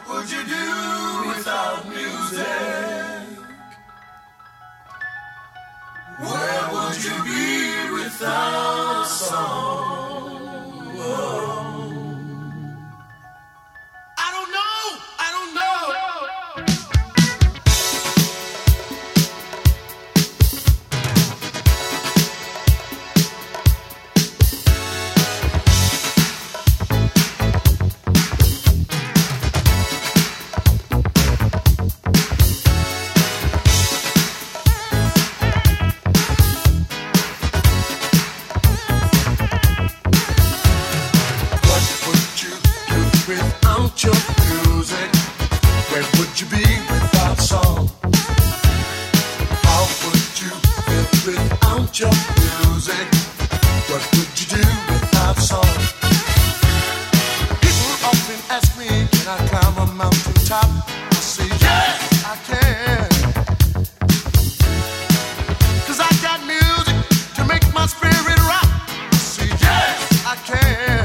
would you do without music? Where would you be without a song? Whoa. Your music, where would you be without song? How would you live without your music? What would you do without song? People often ask me, can I climb a mountain top? I say, yes, I can. 'Cause I got music to make my spirit rock. I say, yes, I can.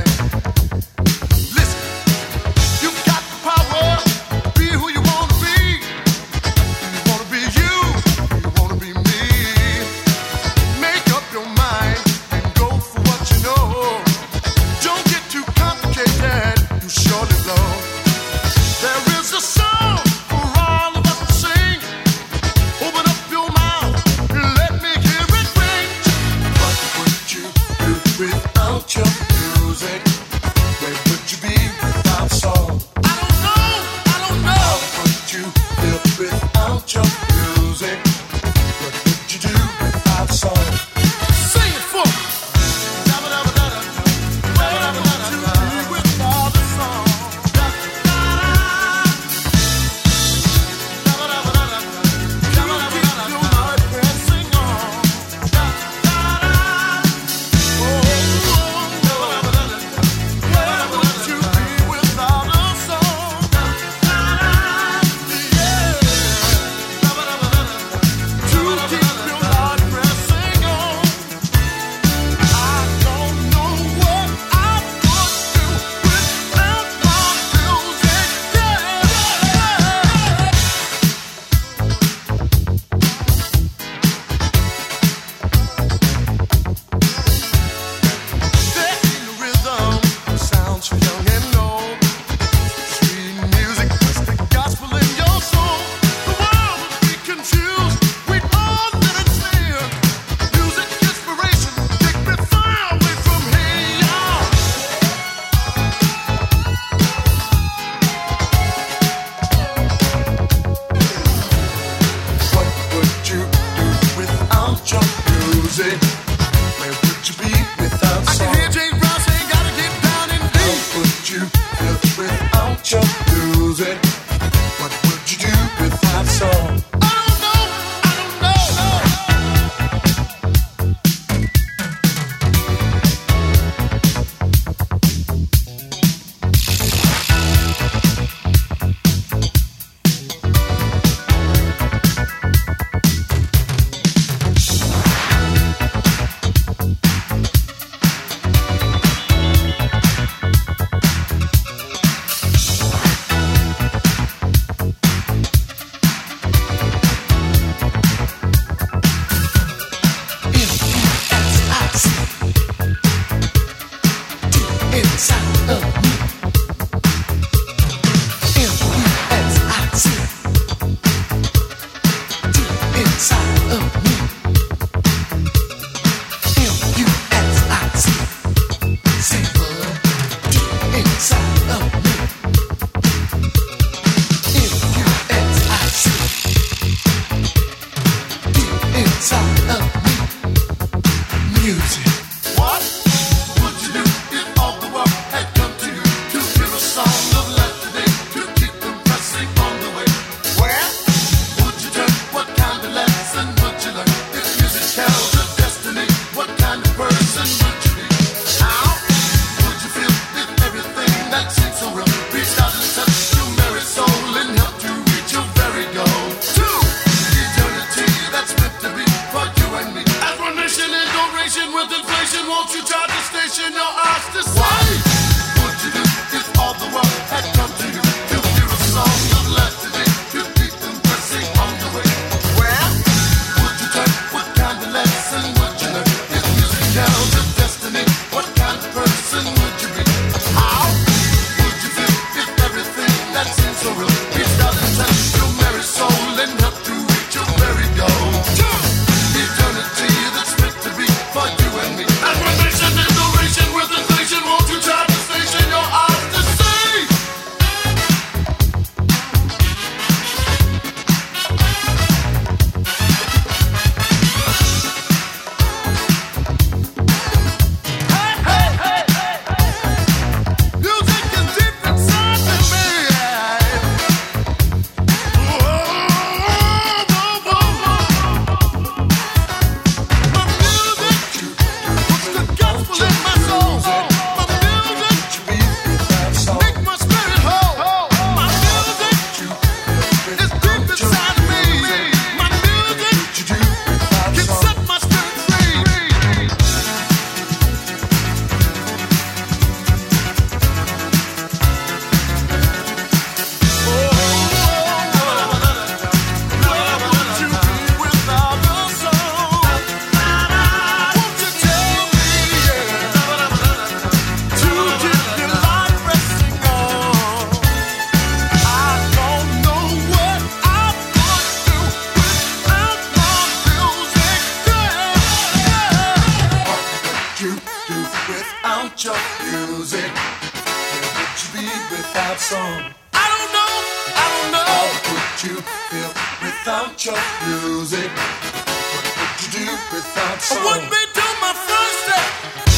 you be without song? I don't know. How would you feel without your music? What would you do without song? I wouldn't be doing my first step.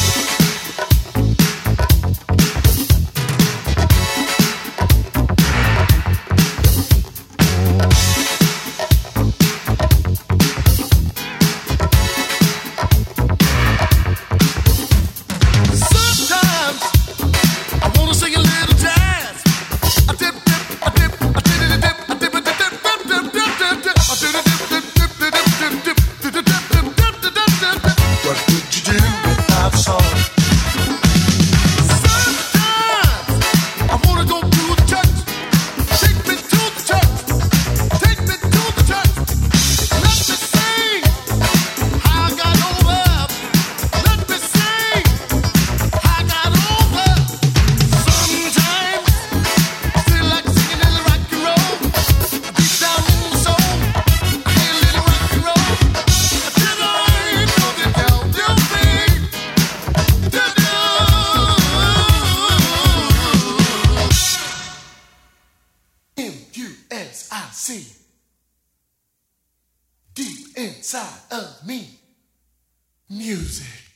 M-U-S-I-C, deep inside of me, music.